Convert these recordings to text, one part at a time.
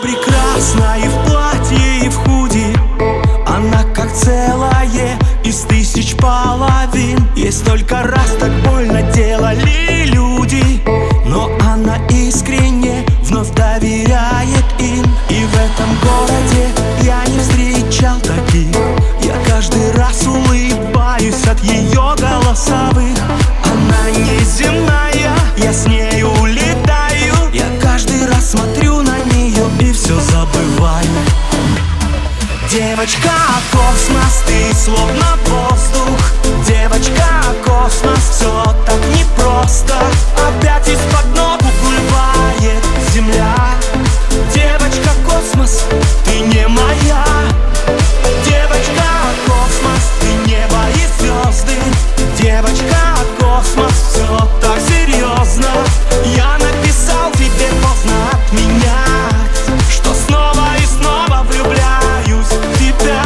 прекрасна и в платье, и в худи. Она как целое из тысяч половин. Ей столько раз так больно делали люди, но она искренне вновь доверяет им. И в этом городе я не встречал таких. Я каждый раз улыбаюсь от ее голосовых. Она неземная, я с ней улетаю. Я каждый раз смотрю на нее и все забываю. Девочка космос, ты словно воздух. Девочка космос, все так непросто. Опять из-под ног уплывает земля. Девочка космос, ты не моя. Девочка космос, ты небо и звезды. Девочка космос, все так серьезно. Я написал тебе поздно отменять, что снова и снова влюбляюсь в тебя.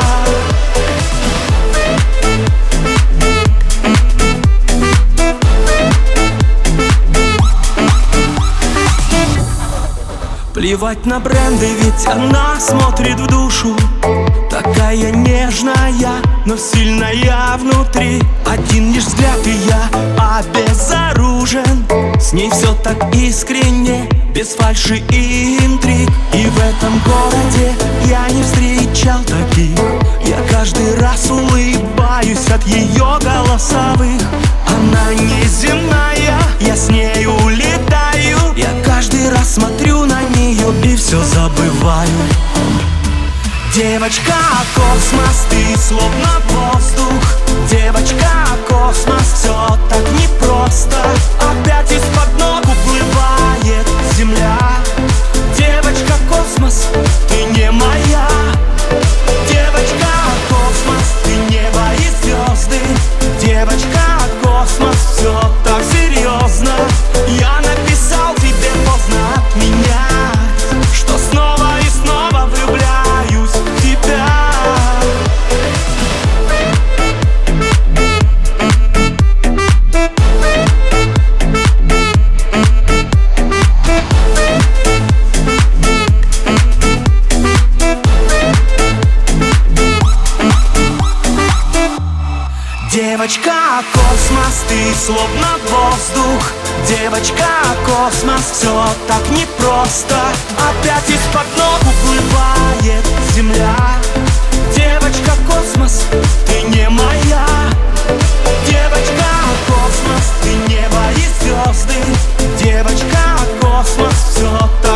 Плевать на бренды, ведь она смотрит в душу. Такая нежная, но сильная внутри. Один лишь взгляд и я обезоружен. С ней все так искренне, без фальши и интриг. И в этом городе я не встречал таких. Я каждый раз улыбаюсь от ее голосовых. Она неземная, я с ней улетаю. Я каждый раз смотрю на нее и все забываю. Девочка космос, ты словно воздух. Девочка космос, все так непросто. Опять из-под ног уплывает земля. Девочка космос, ты не моя. Девочка космос, ты небо и звезды. Девочка космос, все так серьезно. Я написал тебе поздно отменять, что снова и снова влюбляюсь в тебя. Девочка космос, ты словно воздух. Девочка космос, все так непросто. Опять из-под ног уплывает земля. Девочка космос, ты не моя. Девочка космос, ты небо и звезды. Девочка космос, все так